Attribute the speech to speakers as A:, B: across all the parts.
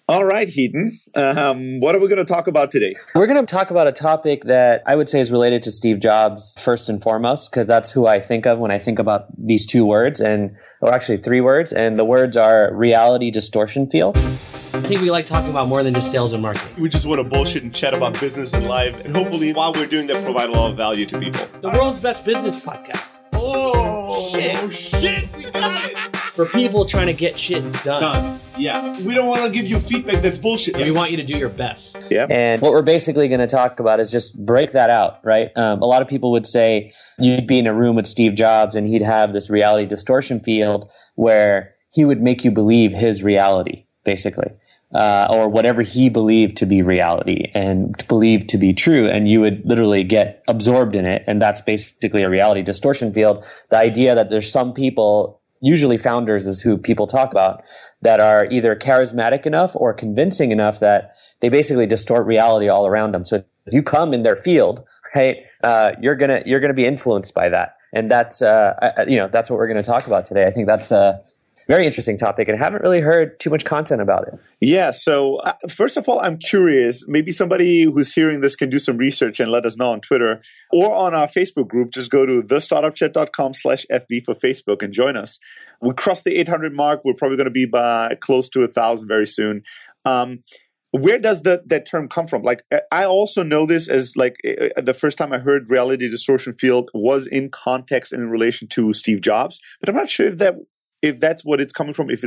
A: All right, Heaton. What are we going to talk about today?
B: We're going to talk about a topic that I would say is related to Steve Jobs first and foremost, because that's who I think of when I think about these two words, or actually three words, and the words are reality distortion field.
C: I think we like talking about more than just sales and marketing.
A: We just want to bullshit and chat about business and life, and hopefully while we're doing that, provide a lot of value to people.
C: The world's best business podcast.
A: Oh, shit, we got it.
C: For people trying to get shit done.
A: Yeah. We don't want to give you feedback that's bullshit.
C: Yeah, we want you to do your best.
A: Yeah.
B: And what we're basically going to talk about is just break that out, right? A lot of people would say you'd be in a room with Steve Jobs and he'd have this reality distortion field where he would make you believe his reality, basically. Or whatever he believed to be reality and believed to be true. And you would literally get absorbed in it. And that's basically a reality distortion field. The idea that there's some people, usually founders is who people talk about, that are either charismatic enough or convincing enough that they basically distort reality all around them. So if you come in their field, right, you're gonna be influenced by that. And that's what we're going to talk about today. I think that's very interesting topic, and haven't really heard too much content about it.
A: Yeah. So first of all, I'm curious. Maybe somebody who's hearing this can do some research and let us know on Twitter or on our Facebook group. Just go to thestartupchat.com/FB for Facebook and join us. We crossed the 800 mark. We're probably going to be by close to 1,000 very soon. Where does that term come from? Like, I also know this as like the first time I heard reality distortion field was in context and in relation to Steve Jobs, but I'm not sure if that's what it's coming from.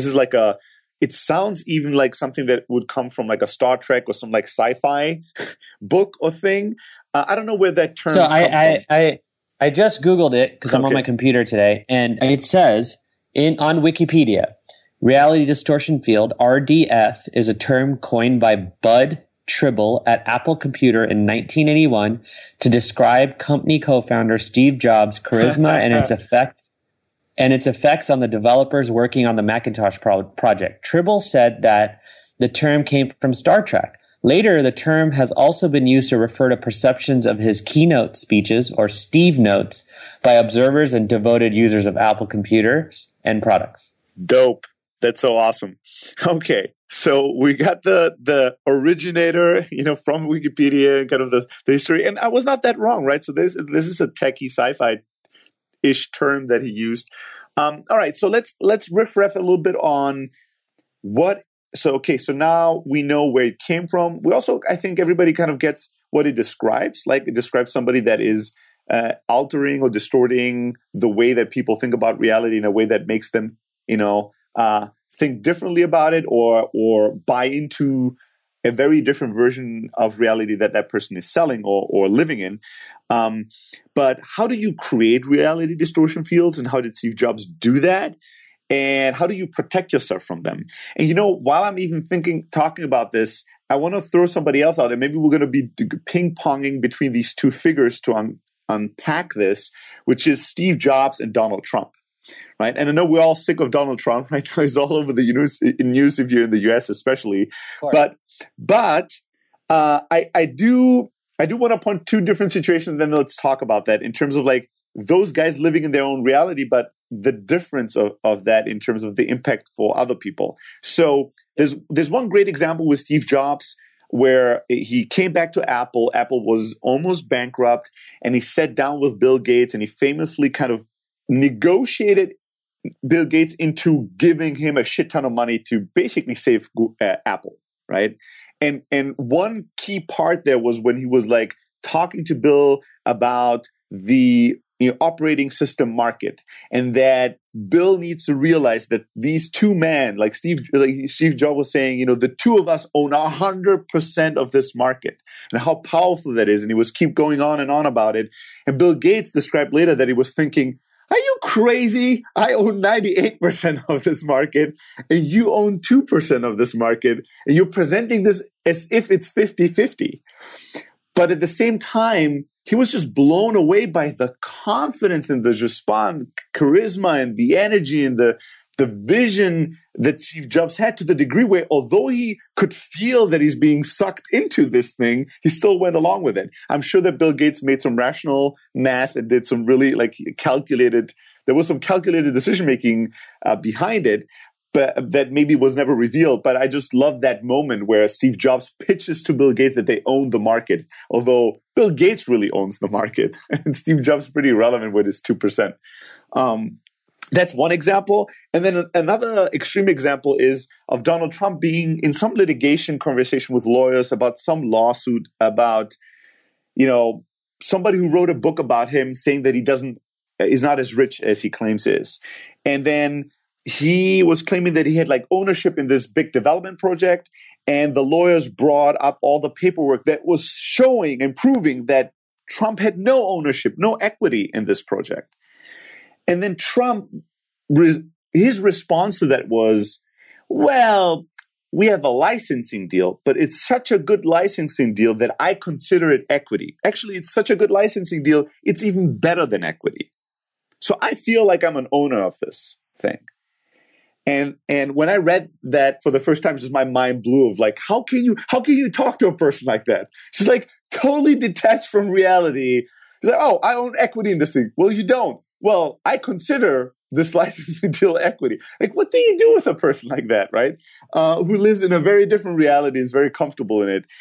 A: It sounds even like something that would come from like a Star Trek or some like sci-fi book or thing. I don't know where that term comes from.
B: I just Googled it because I'm on my computer today, and it says on Wikipedia, reality distortion field, RDF, is a term coined by Bud Tribble at Apple Computer in 1981 to describe company co-founder Steve Jobs' charisma and its effects on the developers working on the Macintosh project. Tribble said that the term came from Star Trek. Later, the term has also been used to refer to perceptions of his keynote speeches, or Steve Notes, by observers and devoted users of Apple computers and products.
A: Dope. That's so awesome. Okay. So we got the originator, from Wikipedia, kind of the history. And I was not that wrong, right? So this is a techie sci-fi-ish term that he used. All right. So let's riff a little bit on what. So now we know where it came from. We also, I think everybody kind of gets what it describes. Like, it describes somebody that is altering or distorting the way that people think about reality in a way that makes them, think differently about it or buy into a very different version of reality that person is selling or living in. But how do you create reality distortion fields, and how did Steve Jobs do that? And how do you protect yourself from them? And while I'm even talking about this, I want to throw somebody else out, and maybe we're going to be ping-ponging between these two figures to unpack this, which is Steve Jobs and Donald Trump. Right. And I know we're all sick of Donald Trump right now. He's all over the news if you're in the US, especially. But I do want to point two different situations. Then let's talk about that in terms of like those guys living in their own reality, but the difference of that in terms of the impact for other people. So there's one great example with Steve Jobs where he came back to Apple. Apple was almost bankrupt, and he sat down with Bill Gates, and he famously kind of negotiated Bill Gates into giving him a shit ton of money to basically save Apple, right? And one key part there was when he was like talking to Bill about the operating system market, and that Bill needs to realize that these two men, like Steve Jobs was saying, the two of us own 100% of this market, and how powerful that is. And he was keep going on and on about it. And Bill Gates described later that he was thinking, are you crazy? I own 98% of this market, and you own 2% of this market, and you're presenting this as if it's 50-50. But at the same time, he was just blown away by the confidence and the charisma and the energy and the vision that Steve Jobs had, to the degree where, although he could feel that he's being sucked into this thing, he still went along with it. I'm sure that Bill Gates made some rational math and did some really there was some calculated decision-making behind it. but that maybe was never revealed. But I just love that moment where Steve Jobs pitches to Bill Gates that they own the market, although Bill Gates really owns the market, and Steve Jobs is pretty relevant with his 2%. That's one example. And then another extreme example is of Donald Trump being in some litigation conversation with lawyers about some lawsuit about, somebody who wrote a book about him saying that is not as rich as he claims is. And then he was claiming that he had like ownership in this big development project. And the lawyers brought up all the paperwork that was showing and proving that Trump had no ownership, no equity in this project. And then Trump, his response to that was, well, we have a licensing deal, but it's such a good licensing deal that I consider it equity. Actually, it's such a good licensing deal, it's even better than equity. So I feel like I'm an owner of this thing. And when I read that for the first time, just my mind blew of like, how can you talk to a person like that? She's like totally detached from reality. He's like, oh, I own equity in this thing. Well, you don't. Well, I consider this licensing deal equity. Like, what do you do with a person like that, right? Who lives in a very different reality, is very comfortable in it.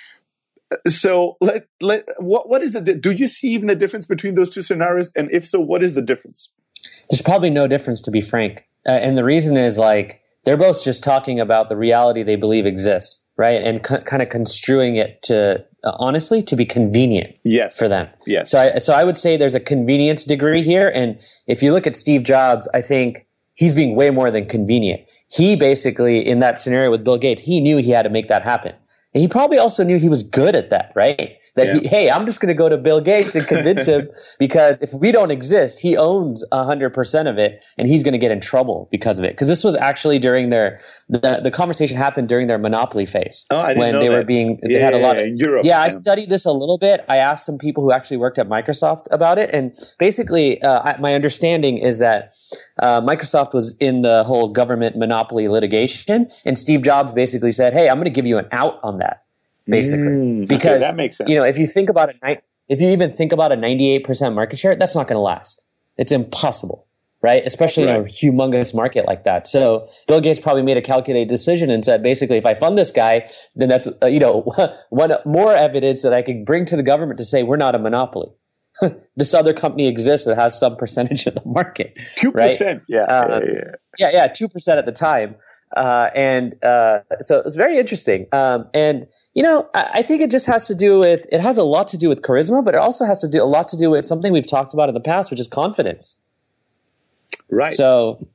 A: So, what is do you see even a difference between those two scenarios? And if so, what is the difference?
B: There's probably no difference, to be frank. And the reason is like, they're both just talking about the reality they believe exists, right? And kind of construing it to, honestly, to be convenient for them.
A: Yes.
B: So I would say there's a convenience degree here. And if you look at Steve Jobs, I think he's being way more than convenient. He basically, in that scenario with Bill Gates, he knew he had to make that happen. And he probably also knew he was good at that, right? That hey, I'm just going to go to Bill Gates and convince him, because if we don't exist, he owns 100% of it, and he's going to get in trouble because of it. Because this was actually during the conversation happened during their monopoly phase.
A: Oh, I didn't know
B: they
A: that.
B: were they had a lot of
A: in Europe.
B: I studied this a little bit. I asked some people who actually worked at Microsoft about it, and basically, my understanding is that Microsoft was in the whole government monopoly litigation, and Steve Jobs basically said, "Hey, I'm going to give you an out on that." Basically, because
A: that makes sense.
B: if you even think about a 98% market share, that's not going to last. It's impossible, right? Especially in a humongous market like that. So Bill Gates probably made a calculated decision and said, basically, if I fund this guy, then that's one more evidence that I can bring to the government to say we're not a monopoly. This other company exists that has some percentage of the market.
A: 2%,
B: right? Yeah, 2% at the time. So it's very interesting. I think it just has a lot to do with charisma, but it also has a lot to do with something we've talked about in the past, which is confidence.
A: Right.
B: So,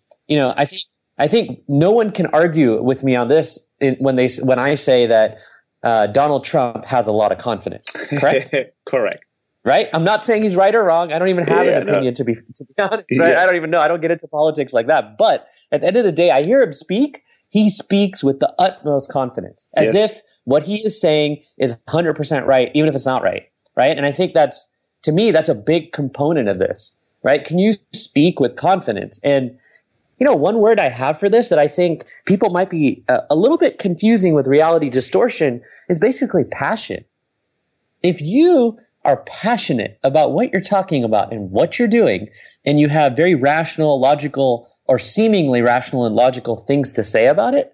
B: I think no one can argue with me on this when I say that, Donald Trump has a lot of confidence. Correct?
A: Correct.
B: Right? I'm not saying he's right or wrong. I don't even have an opinion, to be honest. Right? I don't even know. I don't get into politics like that. But at the end of the day, I hear him speak. He speaks with the utmost confidence, as if what he is saying is 100% right, even if it's not right. Right? And I think to me, that's a big component of this. Right? Can you speak with confidence? And, one word I have for this that I think people might be a little bit confusing with reality distortion is basically passion. If you are passionate about what you're talking about and what you're doing, and you have very rational, logical, or seemingly rational and logical things to say about it,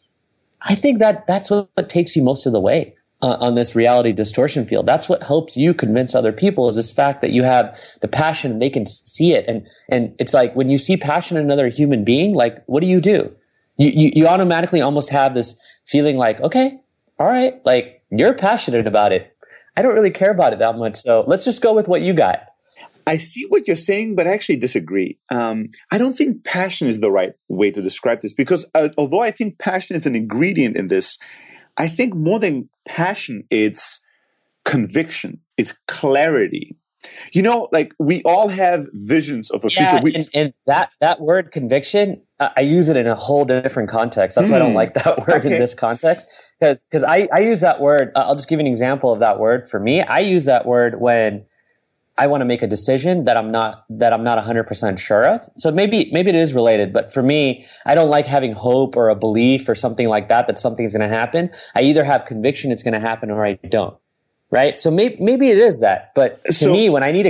B: I think that's what takes you most of the way on this reality distortion field. That's what helps you convince other people, is this fact that you have the passion and they can see it. And it's like when you see passion in another human being, like, what do? You automatically almost have this feeling like, okay, all right, like, you're passionate about it. I don't really care about it that much. So let's just go with what you got.
A: I see what you're saying, but I actually disagree. I don't think passion is the right way to describe this, because although I think passion is an ingredient in this, I think more than passion, it's conviction, it's clarity. Like, we all have visions of a future.
B: And that word conviction, I use it in a whole different context. That's why I don't like that word in this context. Because I use that word, I'll just give you an example of that word. For me, I use that word when I want to make a decision that I'm not 100% sure of. So maybe it is related, but for me, I don't like having hope or a belief or something like that something's going to happen. I either have conviction it's going to happen or I don't. Right? So maybe it is that. But to me, when I need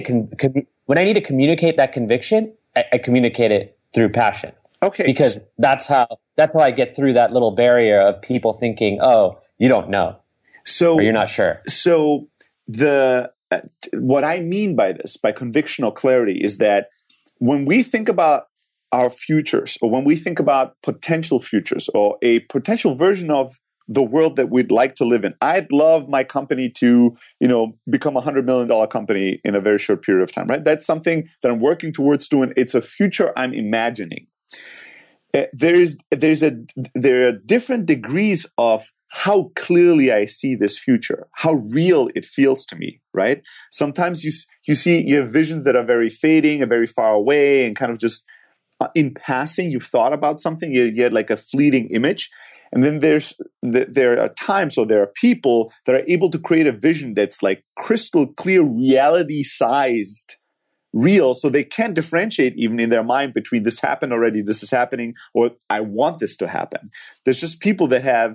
B: to communicate that conviction, I communicate it through passion.
A: Okay.
B: Because that's how that's how I get through that little barrier of people thinking, oh, you don't know.
A: So
B: or you're not sure.
A: So what I mean by this, by conviction or clarity, is that when we think about our futures, or when we think about potential futures, or a potential version of the world that we'd like to live in, I'd love my company to, become a $100 million company in a very short period of time, right? That's something that I'm working towards doing. It's a future I'm imagining. There are different degrees of how clearly I see this future, how real it feels to me, right? Sometimes you have visions that are very fading and very far away, and kind of just in passing, you've thought about something, you get like a fleeting image. And then there are times, or there are people that are able to create a vision that's like crystal clear, reality-sized, real, so they can't differentiate even in their mind between this happened already, this is happening, or I want this to happen. There's just people that have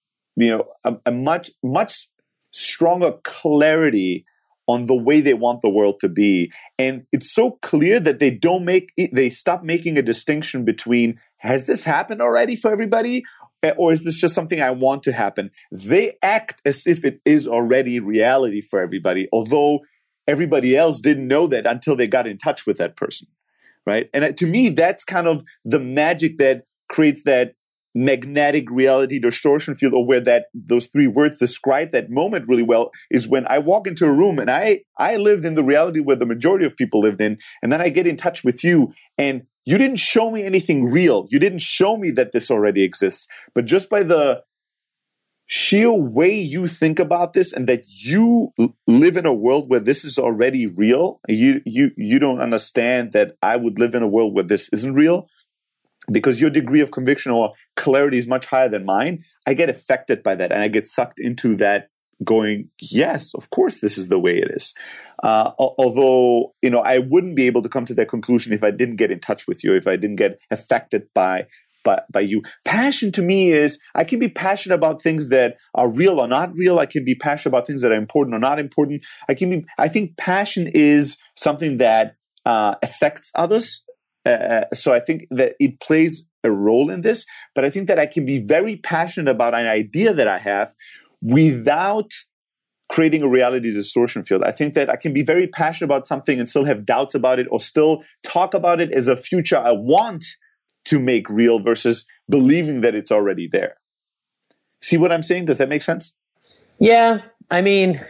A: a much, much stronger clarity on the way they want the world to be. And it's so clear that they stop making a distinction between, has this happened already for everybody? Or is this just something I want to happen? They act as if it is already reality for everybody, although everybody else didn't know that until they got in touch with that person, right? And to me, that's kind of the magic that creates that magnetic reality distortion field, or where those three words describe that moment really well, is when I walk into a room and I lived in the reality where the majority of people lived in, and then I get in touch with you, and you didn't show me anything real. You didn't show me that this already exists, but just by the sheer way you think about this, and that you live in a world where this is already real, you don't understand that I would live in a world where this isn't real. Because your degree of conviction or clarity is much higher than mine, I get affected by that, and I get sucked into that, going, yes, of course, this is the way it is. Although, I wouldn't be able to come to that conclusion if I didn't get in touch with you, if I didn't get affected by you. Passion to me is, I can be passionate about things that are real or not real. I can be passionate about things that are important or not important. I think passion is something that affects others. So I think that it plays a role in this, but I think that I can be very passionate about an idea that I have without creating a reality distortion field. I think that I can be very passionate about something and still have doubts about it, or still talk about it as a future I want to make real, versus believing that it's already there. See what I'm saying? Does that make sense?
B: Yeah, I mean,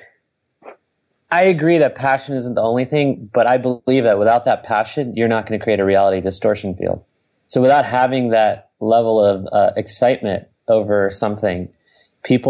B: I agree that passion isn't the only thing, but I believe that without that passion, you're not going to create a reality distortion field. So without having that level of excitement over something, it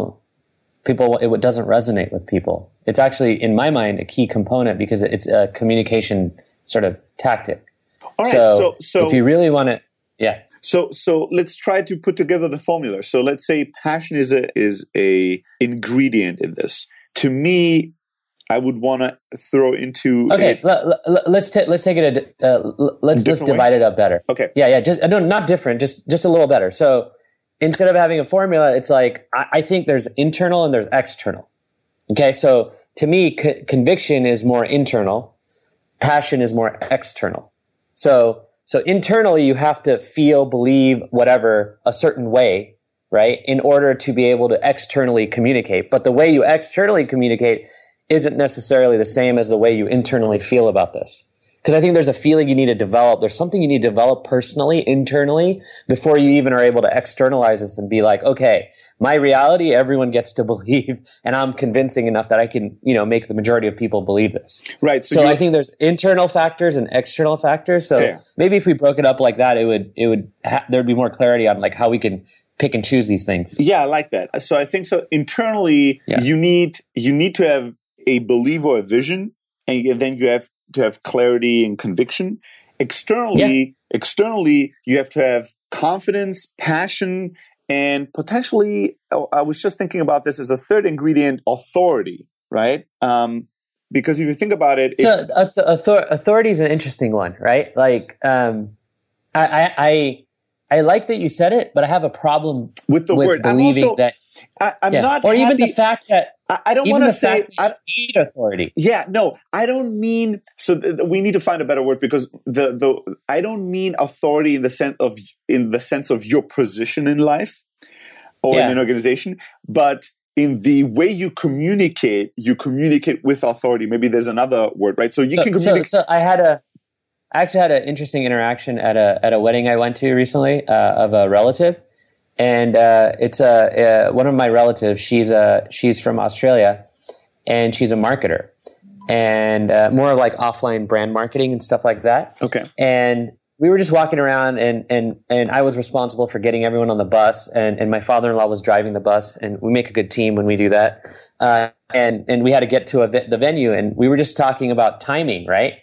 B: doesn't resonate with people. It's actually, in my mind, a key component, because it's a communication sort of tactic.
A: All right. So
B: if you really want to, yeah.
A: So let's try to put together the formula. So let's say passion is a ingredient in this. To me, I would want to throw into.
B: Okay, let's take it. Let's divide it up better.
A: Okay.
B: Yeah. Just no, not different. Just a little better. So instead of having a formula, it's like I think there's internal and there's external. Okay, so to me, conviction is more internal, passion is more external. So internally, you have to feel, believe, whatever, a certain way, right, in order to be able to externally communicate. But the way you externally communicate isn't necessarily the same as the way you internally feel about this. Because I think there's a feeling you need to develop. There's something you need to develop personally, internally, before you even are able to externalize this and be like, okay, my reality, everyone gets to believe, and I'm convincing enough that I can, make the majority of people believe this.
A: Right.
B: So I think there's internal factors and external factors. So
A: Fair.
B: Maybe if we broke it up like that, there'd be more clarity on like how we can pick and choose these things.
A: Yeah, I like that. So I think so. Internally, you need to have a belief or a vision, and then you have to have clarity and conviction. Externally, you have to have confidence, passion, and potentially, I was just thinking about this as a third ingredient, authority, right? Because if you think about it,
B: authority is an interesting one, right? Like, I I like that you said it, but I have a problem
A: with the word.
B: believing that.
A: I'm not,
B: or
A: happy.
B: Even the fact that
A: I don't want to say
B: I need authority.
A: Yeah, no, I don't mean. So we need to find a better word, because the I don't mean authority in the sense of your position in life or in an organization, but in the way you communicate with authority. Maybe there's another word, right? So you can communicate.
B: So I actually had an interesting interaction at a wedding I went to recently of a relative. And it's one of my relatives. She's from Australia, and she's a marketer, and more like offline brand marketing and stuff like that.
A: Okay. And
B: we were just walking around, and I was responsible for getting everyone on the bus, and my father-in-law was driving the bus, and we make a good team when we do that. And we had to get to the venue, and we were just talking about timing, right?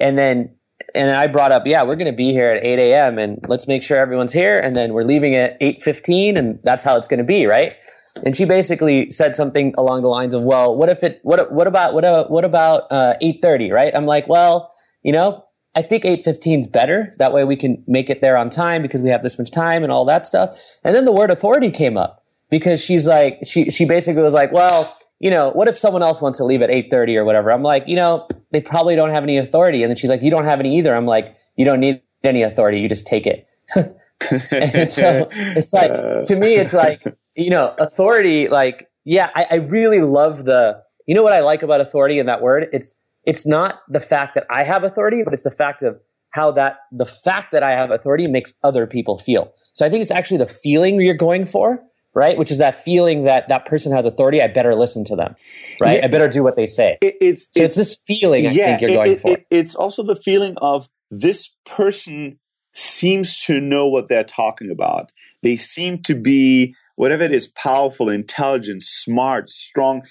B: And I brought up, we're going to be here at 8 a.m. and let's make sure everyone's here. And then we're leaving at 8:15, and that's how it's going to be, right? And she basically said something along the lines of, well, what about 8:30, right? I'm like, well, I think 8:15 is better. That way we can make it there on time because we have this much time and all that stuff. And then the word authority came up, because she's like, she basically was like, well, what if someone else wants to leave at 8:30 or whatever? I'm like, they probably don't have any authority. And then she's like, you don't have any either. I'm like, you don't need any authority. You just take it. And so it's like, to me, it's like, authority, like, I really love what I like about authority in that word? It's not the fact that I have authority, but it's the fact of how the fact that I have authority makes other people feel. So I think it's actually the feeling you're going for, right? Which is that feeling that that person has authority. I better listen to them, right? Yeah. I better do what they say. It's this feeling I think you're going for.
A: It's also the feeling of this person seems to know what they're talking about. They seem to be, whatever it is, powerful, intelligent, smart, strong.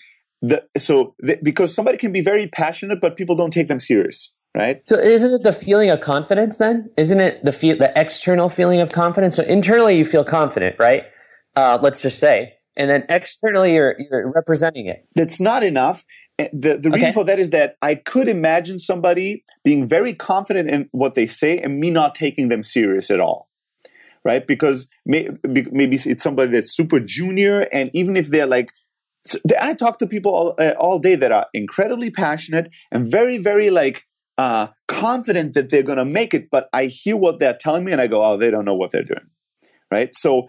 A: Because somebody can be very passionate, but people don't take them serious. Right.
B: So isn't it the feeling of confidence then? Isn't it the external feeling of confidence? So internally you feel confident, right? Let's just say, and then externally you're representing it.
A: That's not enough. The reason for that is that I could imagine somebody being very confident in what they say and me not taking them serious at all, right? Because maybe it's somebody that's super junior, and even if they're like, I talk to people all day that are incredibly passionate and very, very confident that they're going to make it, but I hear what they're telling me and I go, oh, they don't know what they're doing, right? So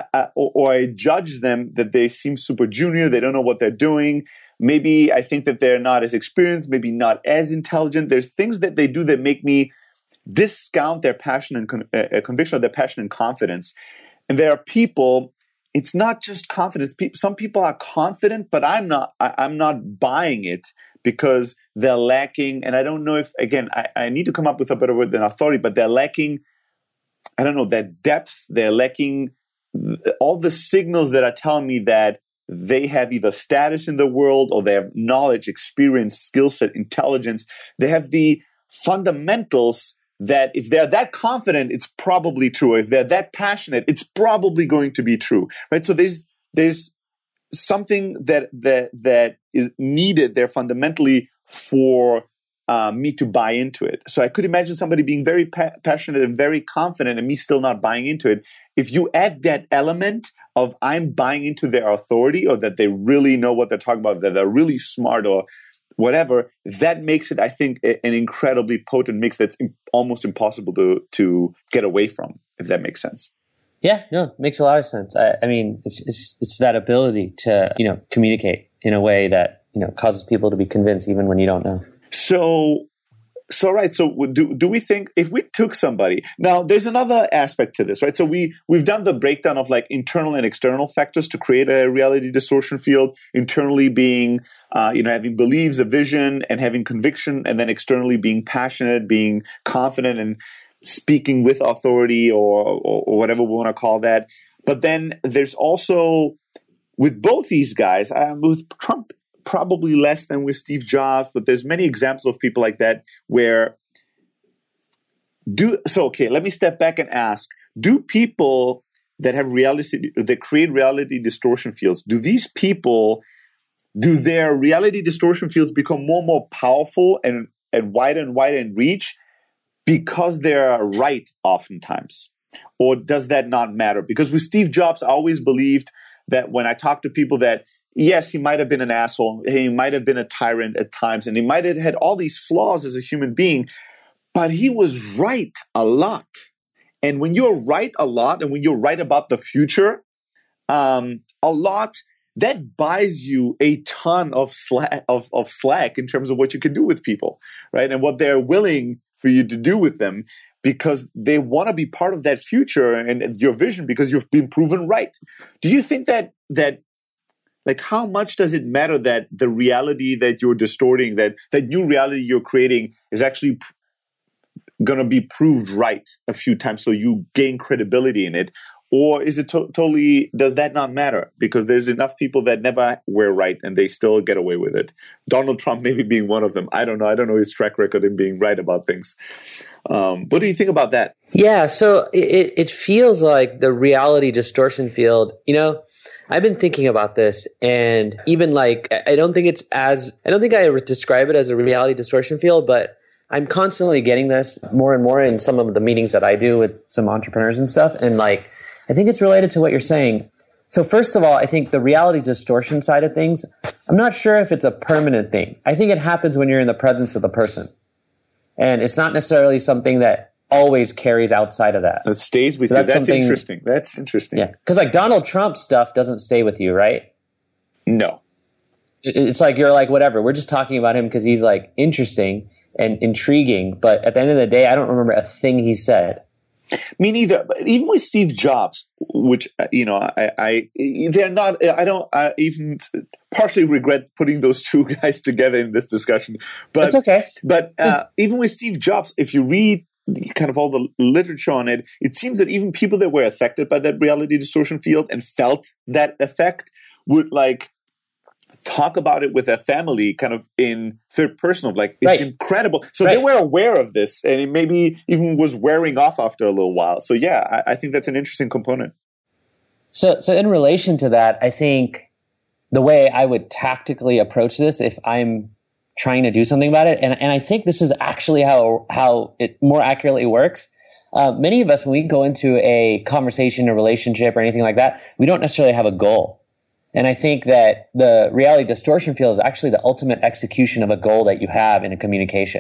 A: I judge them that they seem super junior, they don't know what they're doing. Maybe I think that they're not as experienced, maybe not as intelligent. There's things that they do that make me discount their passion and conviction, or their passion and confidence. And there are people, it's not just confidence. Some people are confident, but I'm not buying it because they're lacking. And I don't know if, again, I need to come up with a better word than authority, but they're lacking, I don't know, that depth. They're lacking all the signals that are telling me that they have either status in the world or they have knowledge, experience, skill set, intelligence. They have the fundamentals that if they're that confident, it's probably true. If they're that passionate, it's probably going to be true, right? So there's something that is needed there fundamentally for me to buy into it. So I could imagine somebody being very passionate and very confident and me still not buying into it. If you add that element of I'm buying into their authority, or that they really know what they're talking about, that they're really smart or whatever, that makes it, I think, an incredibly potent mix that's almost impossible to get away from, if that makes sense.
B: Yeah, no, it makes a lot of sense. I mean, it's that ability to, communicate in a way that, causes people to be convinced even when you don't know.
A: So right. So do we think if we took somebody, now there's another aspect to this, right? So we've done the breakdown of like internal and external factors to create a reality distortion field, internally being, having beliefs, a vision, and having conviction, and then externally being passionate, being confident, and speaking with authority or whatever we want to call that. But then there's also, with both these guys, with Trump, probably less than with Steve Jobs, but there's many examples of people like that where let me step back and ask, do people that create reality distortion fields, do their reality distortion fields become more and more powerful and wider and wider in reach because they're right oftentimes? Or does that not matter? Because with Steve Jobs, I always believed that when I talk to people that, yes, he might have been an asshole, he might have been a tyrant at times, and he might have had all these flaws as a human being, but he was right a lot. And when you're right a lot, and when you're right about the future a lot, that buys you a ton of slack in terms of what you can do with people, right? And what they're willing for you to do with them, because they want to be part of that future and your vision, because you've been proven right. Do you think that like, how much does it matter that the reality that you're distorting, that new reality you're creating is actually going to be proved right a few times so you gain credibility in it? Or is it totally, does that not matter? Because there's enough people that never were right and they still get away with it. Donald Trump maybe being one of them. I don't know. I don't know his track record in being right about things. What do you think about that?
B: Yeah, so it feels like the reality distortion field, I've been thinking about this, and even like, I don't think I would describe it as a reality distortion field, but I'm constantly getting this more and more in some of the meetings that I do with some entrepreneurs and stuff. And like, I think it's related to what you're saying. So first of all, I think the reality distortion side of things, I'm not sure if it's a permanent thing. I think it happens when you're in the presence of the person. And it's not necessarily something that always carries outside of that.
A: That stays with you. That's interesting. That's interesting.
B: Yeah. Because like Donald Trump stuff doesn't stay with you, right?
A: No.
B: It's like, you're like, whatever. We're just talking about him because he's like interesting and intriguing. But at the end of the day, I don't remember a thing he said.
A: Me neither. But even with Steve Jobs, which, I even partially regret putting those two guys together in this discussion. But
B: it's okay.
A: But even with Steve Jobs, if you read kind of all the literature on it, it seems that even people that were affected by that reality distortion field and felt that effect would like talk about it with their family kind of in third person of like, it's incredible. So they were aware of this, and it maybe even was wearing off after a little while. So yeah, I think that's an interesting component. So
B: in relation to that, I think the way I would tactically approach this if I'm trying to do something about it, and I think this is actually how it more accurately works. Many of us, when we go into a conversation, a relationship, or anything like that, we don't necessarily have a goal. And I think that the reality distortion field is actually the ultimate execution of a goal that you have in a communication.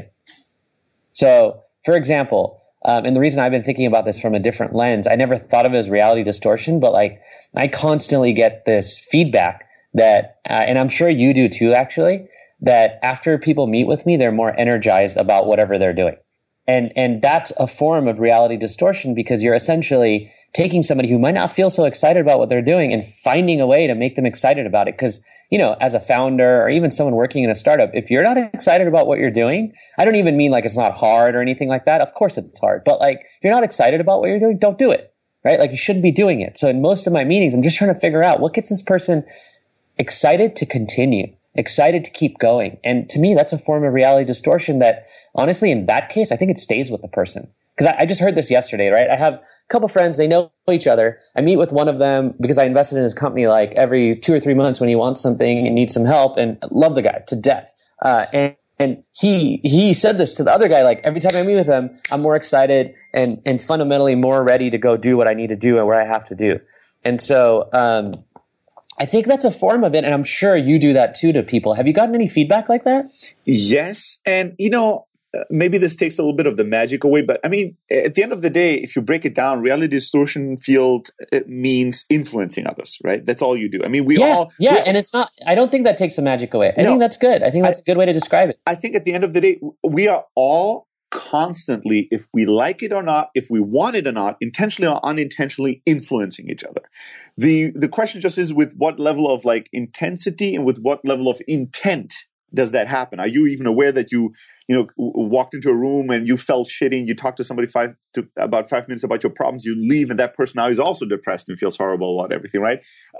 B: So, for example, and the reason I've been thinking about this from a different lens, I never thought of it as reality distortion, but like I constantly get this feedback that, and I'm sure you do too, actually, that after people meet with me, they're more energized about whatever they're doing. And that's a form of reality distortion, because you're essentially taking somebody who might not feel so excited about what they're doing and finding a way to make them excited about it. Because, as a founder or even someone working in a startup, if you're not excited about what you're doing, I don't even mean like it's not hard or anything like that. Of course it's hard. But like, if you're not excited about what you're doing, don't do it, right? Like you shouldn't be doing it. So in most of my meetings, I'm just trying to figure out what gets this person excited to continue, excited to keep going. And to me, that's a form of reality distortion that, honestly, in that case, I think it stays with the person. Because I just heard this yesterday, right? I have a couple friends, they know each other. I meet with one of them because I invested in his company like every 2 or 3 months when he wants something and needs some help, and I love the guy to death. And he said this to the other guy, like every time I meet with him, I'm more excited and fundamentally more ready to go do what I need to do and what I have to do. And so, I think that's a form of it, and I'm sure you do that too to people. Have you gotten any feedback like that?
A: Yes, and maybe this takes a little bit of the magic away, but I mean, at the end of the day, if you break it down, reality distortion field, it means influencing others, right? That's all you do. I mean,
B: and it's not, I don't think that takes the magic away. I think that's good. I think that's a good way to describe it.
A: I think at the end of the day, we are all constantly, if we like it or not, if we want it or not, intentionally or unintentionally influencing each other. The question just is with what level of like intensity and with what level of intent does that happen? Are you even aware that you walked into a room and you felt shitty and you talked to somebody about 5 minutes about your problems, you leave and that person now is also depressed and feels horrible about everything, right?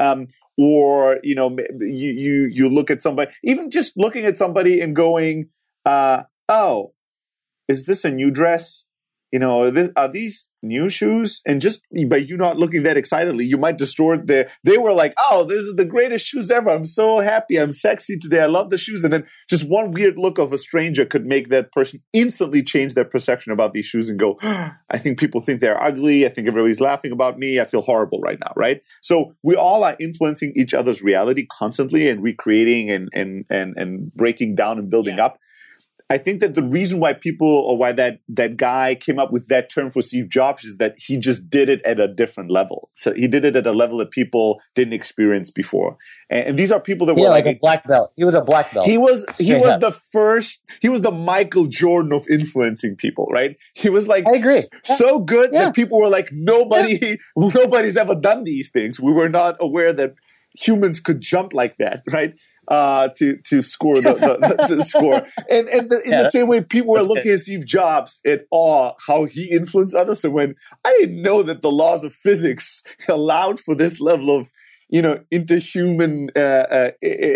A: Or you look at somebody, even just looking at somebody and going, oh, is this a new dress? are these new shoes? And just by you not looking that excitedly, you might distort they were like, oh, these are the greatest shoes ever. I'm so happy. I'm sexy today. I love the shoes. And then just one weird look of a stranger could make that person instantly change their perception about these shoes and go, I think people think they're ugly. I think everybody's laughing about me. I feel horrible right now, right? So we all are influencing each other's reality constantly and recreating and breaking down and building up. I think that the reason why that guy came up with that term for Steve Jobs is that he just did it at a different level. So he did it at a level that people didn't experience before. And these are people that were
B: like a black belt. He was a black belt.
A: He was the Michael Jordan of influencing people, right? He was like, I agree. So good that people were like, nobody's ever done these things. We were not aware that humans could jump like that, right? To score the score. And in the same way, people were looking at Steve Jobs at how he influenced others. So when I didn't know that the laws of physics allowed for this level of, interhuman